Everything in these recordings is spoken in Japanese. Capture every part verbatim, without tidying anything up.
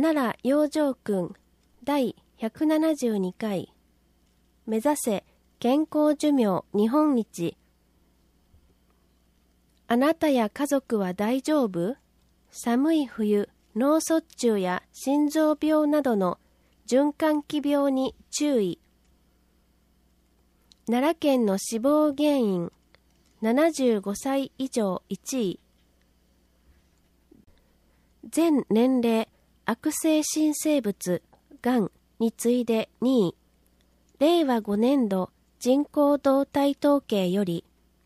奈良養生訓第ひゃくななじゅうにかい目指せ健康寿命日本一。あなたや家族は大丈夫？寒い冬、脳卒中や心臓病などの循環器病に注意。奈良県の死亡原因、ななじゅうごさい以上いちい。全年齢、悪性新生物、がんに次いでにい。れいわごねんど人口動態統計より、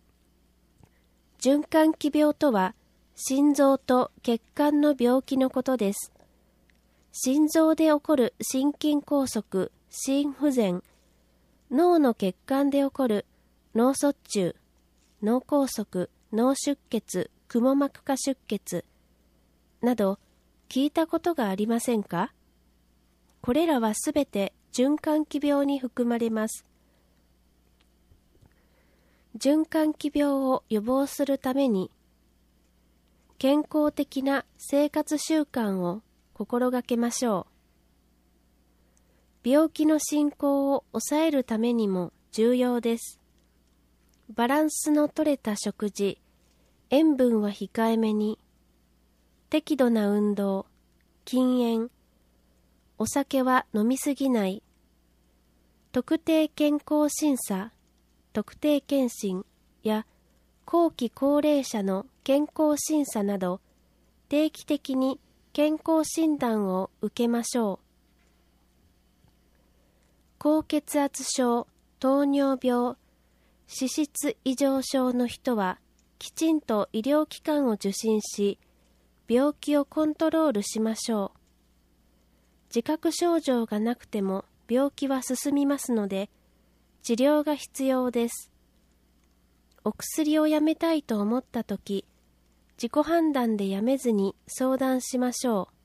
循環器病とは、心臓と血管の病気のことです。心臓で起こる心筋梗塞、心不全、脳の血管で起こる脳卒中、脳梗塞、脳出血、くも膜下出血など聞いたことがありませんか？これらはすべて循環器病に含まれます。循環器病を予防するために、健康的な生活習慣を心がけましょう。病気の進行を抑えるためにも重要です。バランスの取れた食事、塩分は控えめに、適度な運動、禁煙、お酒は飲みすぎない、特定健康審査、特定健診や後期高齢者の健康審査など定期的に健康診断を受けましょう。高血圧症、糖尿病、脂質異常症の人はきちんと医療機関を受診し、病気をコントロールしましょう。自覚症状がなくても病気は進みますので、治療が必要です。お薬をやめたいと思ったとき、自己判断でやめずに相談しましょう。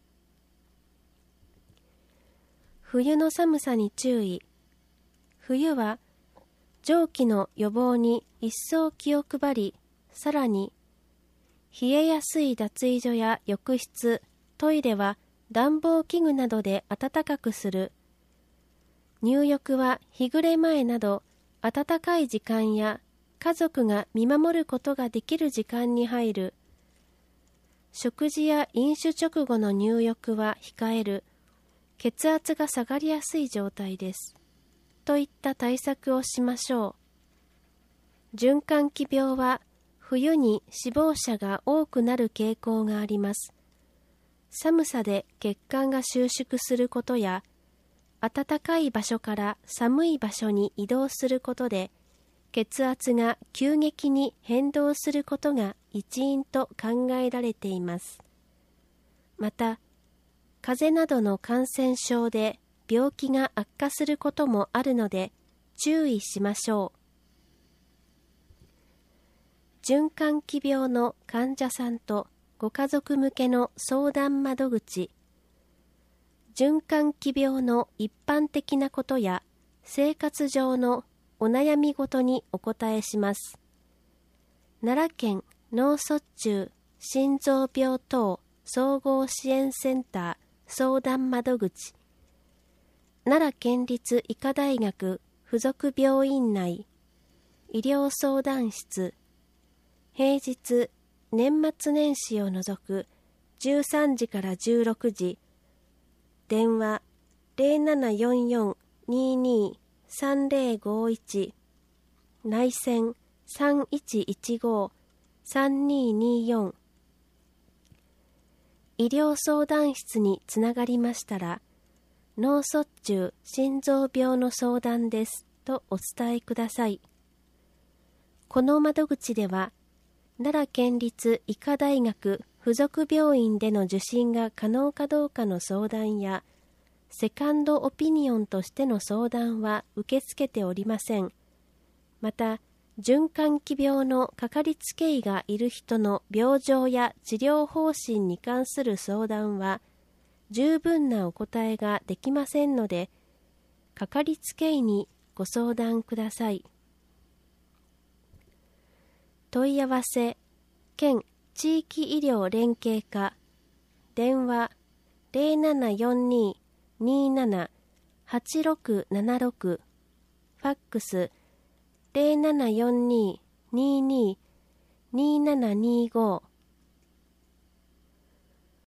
冬の寒さに注意。冬は蒸気の予防に一層気を配り、さらに冷えやすい脱衣所や浴室、トイレは暖房器具などで暖かくする。入浴は日暮れ前など暖かい時間や家族が見守ることができる時間に入る。食事や飲酒直後の入浴は控える。血圧が下がりやすい状態です。といった対策をしましょう。循環器病は冬に死亡者が多くなる傾向があります。寒さで血管が収縮することや、暖かい場所から寒い場所に移動することで、血圧が急激に変動することが一因と考えられています。また、風邪などの感染症で病気が悪化することもあるので注意しましょう。循環器病の患者さんとご家族向けの相談窓口。循環器病の一般的なことや生活上のお悩みごとにお答えします。奈良県脳卒中心臓病等総合支援センター相談窓口、奈良県立医科大学附属病院内医療相談室、平日年末年始を除くじゅうさんじからじゅうろくじ、電話 ゼロななよんよん にーにー さんぜろごいち、内線 さんいちいちご さんにーにーよん。医療相談室につながりましたら、脳卒中心臓病の相談ですとお伝えください。この窓口では、奈良県立医科大学附属病院での受診が可能かどうかの相談や、セカンドオピニオンとしての相談は受け付けておりません。また、循環器病のかかりつけ医がいる人の病状や治療方針に関する相談は、十分なお答えができませんので、かかりつけ医にご相談ください。問い合わせ、県地域医療連携課、電話ゼロななよんに にーなな はちろくななろく、ファックス ゼロななよんに にーにー にーななにーご